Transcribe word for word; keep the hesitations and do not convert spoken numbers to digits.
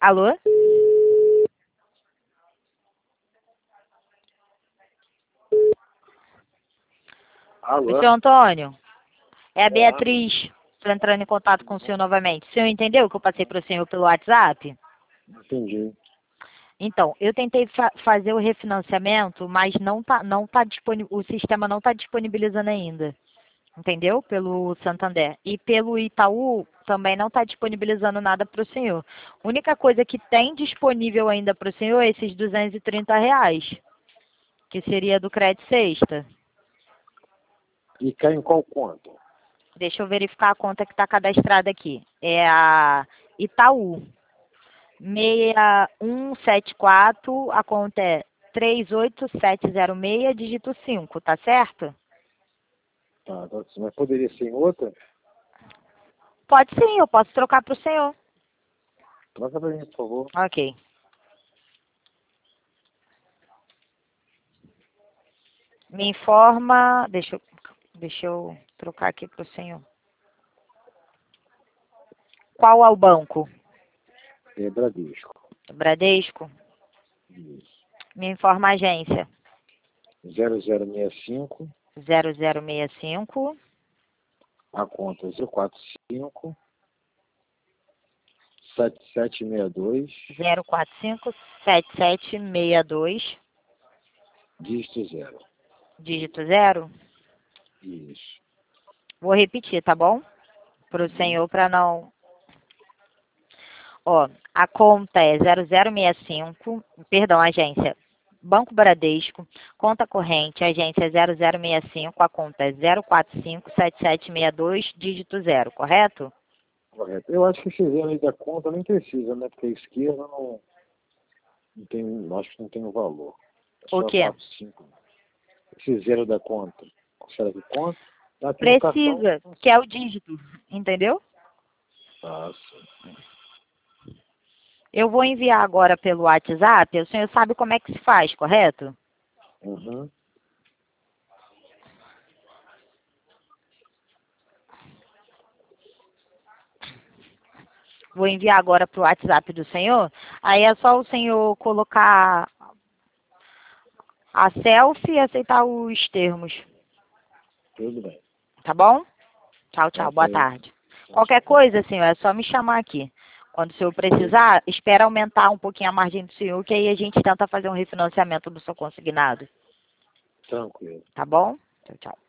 Alô? Alô? Seu Antônio, é a Olá. Beatriz. Estou entrando em contato com o senhor novamente. O senhor entendeu o que eu passei para o senhor pelo WhatsApp? Entendi. Então, eu tentei fa fazer o refinanciamento, mas não tá, não tá disponível, o sistema não está disponibilizando ainda. Entendeu? Pelo Santander. E pelo Itaú também não está disponibilizando nada para o senhor. A única coisa que tem disponível ainda para o senhor é esses duzentos e trinta reais, que seria do crédito sexta. E cai em qual conta? Deixa eu verificar a conta que está cadastrada aqui. É a Itaú. seis um sete quatro, a conta é três oito sete zero seis, dígito cinco, tá certo? Tá, agora, mas poderia ser em outra? Pode sim, eu posso trocar para o senhor. Troca pra mim, por favor. Ok. Me informa, deixa eu, deixa eu trocar aqui para o senhor. Qual é o banco? É Bradesco. Bradesco? Isso. Me informa a agência. zero zero seis cinco, zero zero seis cinco, a conta zero quatro cinco, sete sete seis dois, zero quatro cinco, sete sete seis dois, dígito zero. dígito zero. Isso. Vou repetir, tá bom? Para o senhor, para não... Ó, a conta é zero zero seis cinco, perdão, agência Banco Bradesco, conta corrente, agência zero zero seis cinco, a conta é zero quatro cinco, sete sete seis dois, dígito zero, correto? Correto. Eu acho que esse zero aí da conta nem precisa, né? Porque a esquerda não, não tem, acho que não tem o valor. É O só quê? quatro, cinco. Esse zero da conta. Será que conta? Aqui no cartão. Precisa, que é o dígito, entendeu? Ah, sim. Eu vou enviar agora pelo WhatsApp, o senhor sabe como é que se faz, correto? Uhum. Vou enviar agora para o WhatsApp do senhor. Aí é só o senhor colocar a selfie e aceitar os termos. Tudo bem. Tá bom? Tchau, tchau. Boa Ok. tarde. Qualquer coisa, senhor, é só me chamar aqui. Quando o senhor precisar, espera aumentar um pouquinho a margem do senhor, que aí a gente tenta fazer um refinanciamento do seu consignado. Tranquilo. Tá bom? Tchau, tchau.